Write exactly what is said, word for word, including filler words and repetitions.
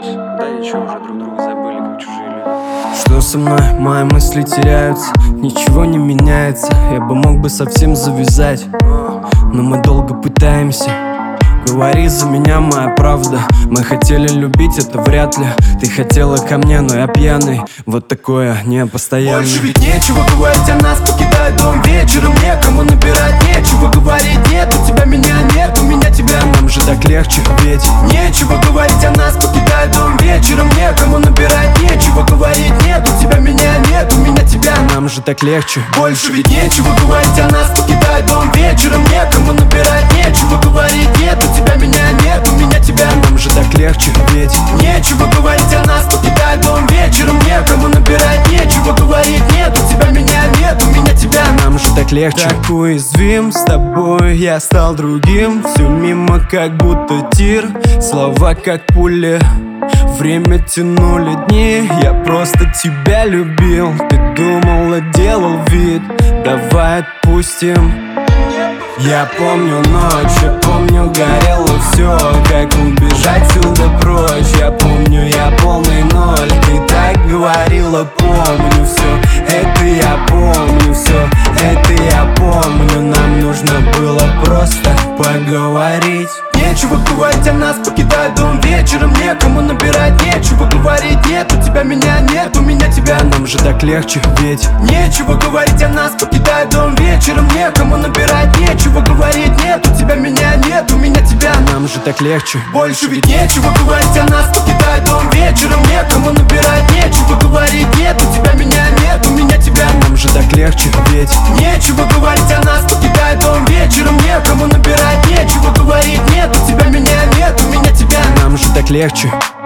нас. Да и чё, уже друг друга забыли, как чужие люди. Что со мной? Мои мысли теряются, ничего не меняется. Я бы мог бы совсем завязать, но мы долго пытаемся. Говори за меня, моя правда. Мы хотели любить, это вряд ли. Ты хотела ко мне, но я пьяный. Вот такое не постоянно. Больше ведь нечего говорить о нас, покидая дом вечером. Некому набирать, нечего говорить. Нет, у тебя меня нет, у меня тебя. Нам же так легче, ведь нечего говорить о нас, покидая дом вечером. Некому набирать, нечего говорить. Нет, у тебя меня нет, у меня тебя. Нам же так легче. Больше ведь нечего говорить о нас, покидая дом вечером. Некому набирать, нечего говорить. Нет, у тебя меня нет, у меня тебя. Нам же так легче, ведь нечего говорить о нас, покидая дом вечером. Некому набирать, нечего говорить. Нет, у тебя меня нет, у меня тебя. Нам же так легче. Так уязвим с тобой, я стал другим. Все мимо, как будто тир. Слова как пули, время тянули дни. Я просто тебя любил. Ты думала, делал вид. Давай отпустим. Я помню ночь, я помню, горело все. Как убежать сюда прочь. Я помню, я полный ноль. Ты так говорила, помню все. Это я помню все. Это я помню. Нам нужно было просто поговорить. Нечего говорить о нас, покидая дом вечером. Некому набирать, нечего говорить. Нет, у тебя меня нет, у меня тебя. Нам же так легче, ведь нечего говорить о нас, покидая дом вечером. Некому набирать, нечего говорить. Нет, у тебя меня нет, у меня тебя. Нам же так легче. Больше ведь нечего говорить о нас, покидая дом вечером. Некому набирать, нечего говорить. Нет, у тебя меня нет, у меня тебя. Нам же так легче, ведь нечего говорить о нас, покидая дом вечером. Некому набирать, нечего говорить. Нет, у тебя меня нет, у меня тебя. Нам же так легче.